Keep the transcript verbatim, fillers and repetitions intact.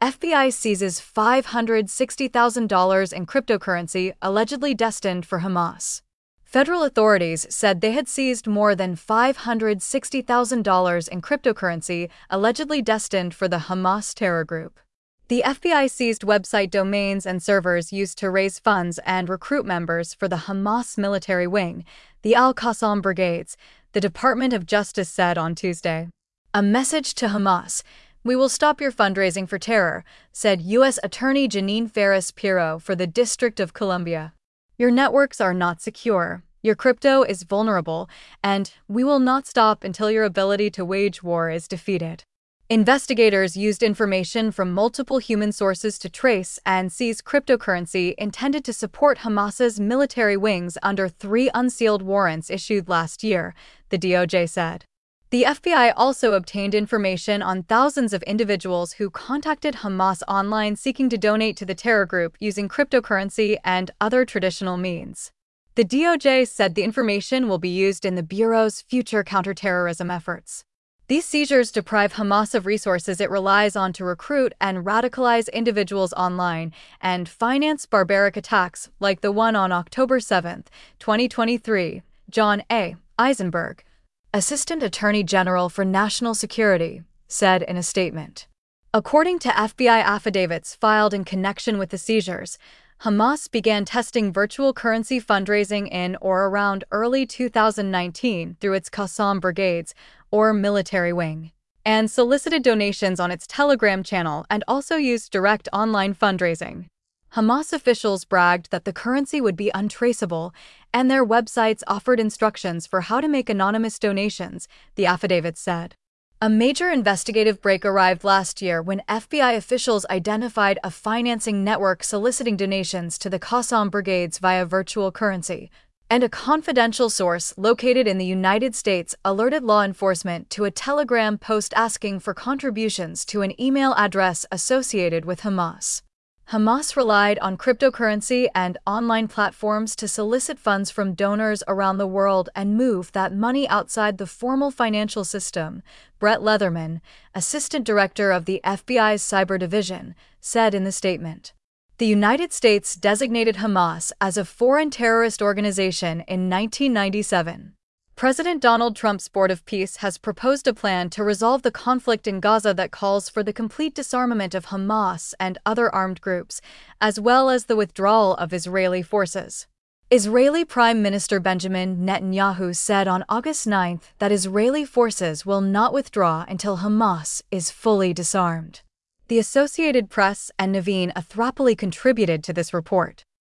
F B I seizes five hundred sixty thousand dollars in cryptocurrency allegedly destined for Hamas. Federal authorities said they had seized more than five hundred sixty thousand dollars in cryptocurrency allegedly destined for the Hamas terror group. The F B I seized website domains and servers used to raise funds and recruit members for the Hamas military wing, the Al-Qassam Brigades, the Department of Justice said on Tuesday. A message to Hamas: "We will stop your fundraising for terror," said U S Attorney Janine Ferris-Pirot for the District of Columbia. "Your networks are not secure, your crypto is vulnerable, and we will not stop until your ability to wage war is defeated." Investigators used information from multiple human sources to trace and seize cryptocurrency intended to support Hamas's military wings under three unsealed warrants issued last year, the D O J said. The F B I also obtained information on thousands of individuals who contacted Hamas online seeking to donate to the terror group using cryptocurrency and other traditional means. The D O J said the information will be used in the Bureau's future counterterrorism efforts. These seizures deprive Hamas of resources it relies on to recruit and radicalize individuals online and finance barbaric attacks like the one on October seventh, twenty twenty-three, John A. Eisenberg, Assistant Attorney General for National Security, said in a statement. According to F B I affidavits filed in connection with the seizures, Hamas began testing virtual currency fundraising in or around early two thousand nineteen through its Qassam Brigades, or military wing, and solicited donations on its Telegram channel and also used direct online fundraising. Hamas officials bragged that the currency would be untraceable, and their websites offered instructions for how to make anonymous donations, the affidavit said. A major investigative break arrived last year when F B I officials identified a financing network soliciting donations to the Qassam Brigades via virtual currency, and a confidential source located in the United States alerted law enforcement to a Telegram post asking for contributions to an email address associated with Hamas. Hamas relied on cryptocurrency and online platforms to solicit funds from donors around the world and move that money outside the formal financial system, Brett Leatherman, assistant director of the F B I's Cyber Division, said in the statement. The United States designated Hamas as a foreign terrorist organization in nineteen ninety-seven. President Donald Trump's Board of Peace has proposed a plan to resolve the conflict in Gaza that calls for the complete disarmament of Hamas and other armed groups, as well as the withdrawal of Israeli forces. Israeli Prime Minister Benjamin Netanyahu said on August ninth that Israeli forces will not withdraw until Hamas is fully disarmed. The Associated Press and Naveen Athropoli contributed to this report.